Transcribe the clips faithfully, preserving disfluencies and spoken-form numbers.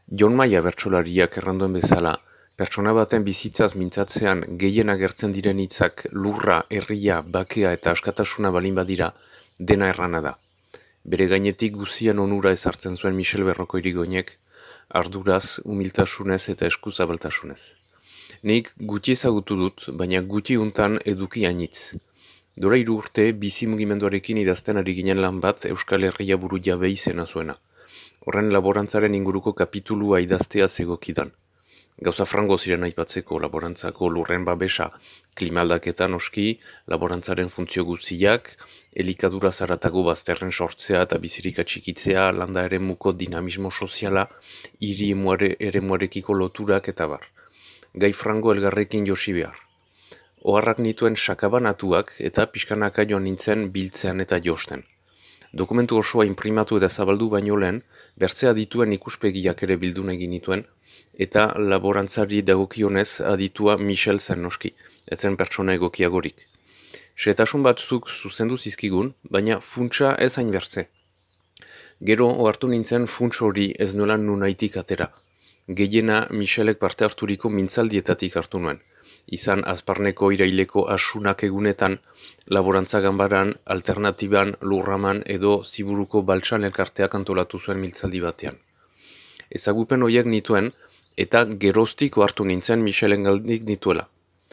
Jon Maia bertsolariak erranduen bezala, pertsona baten bizitzaz mintzatzean gehien agertzen diren hitzak lurra, herria, bakea eta askatasuna balin badira, dena errana da. Bere gainetik guzian onura ezartzen zuen Michel Berroko Irigoinek, arduraz, humiltasunez eta eskuzabaltasunez. Nik guti ezagutu dut, baina guti untan eduki hainitz. Dora hiru urte, bizi mugimenduarekin idazten ari ginen lan bat Euskal Herria buru jabe izena zuena. Horren laborantzaren inguruko kapitulua idaztea zegokidan. Gauza frango ziren aipatzeko laborantzako lurren babesa, klimaldaketa noski, laborantzaren funtzio guztiak, elikadura zaratago bazterren sortzea eta bizirik atxikitzea, landa eremuko dinamismo soziala, hiri eremuarekiko loturak eta bar. Gai frango elgarrekin josi behar. Oharrak nituen sakabanatuak eta pixkanaka joan nintzen biltzean eta josten. Dokumentu osoa imprimatu eta zabaldu baino lehen, bertzea dituen ikuspegiak ere bildun egin nituen, eta laborantzari dagokionez aditua Michel zen noski, etzen pertsona egokiagorik. Xehetasun batzuk zuzendu zizkigun, baina funtsa ez hain bertze. Gero ohartu nintzen funts hori ez nola nunaitik atera. Gehiena Michelek parte harturiko mintzaldietatik hartu nuen. Izan azparneko iraileko asunak egunetan, laborantza ganbaran, alternatiban, lurraman edo ziburuko baltsan elkarteak antolatu zuen mintzaldi batean. Ezagupen horiek nituen, eta geroztik hartu nintzen Michelen galdik nituela.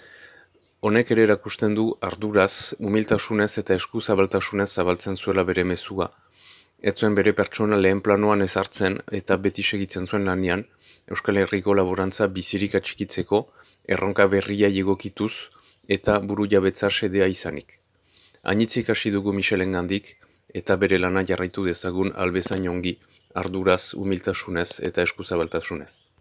Honek ere erakusten du arduraz, humiltasunez eta eskuzabaltasunez zabaltzen zuela bere mezua. Ez zuen bere pertsona lehen planoan ezartzen eta beti segitzen zuen lanean, Euskal Herriko laborantza bizirik atxikitzeko, erronka berria egokituz eta buru jabetza sedea izanik. Hainitzik hasi dugu Michelen gandik, eta bere lana jarraitu dezagun albezain ongi, arduraz, humiltasunez eta eskuzabaltasunez.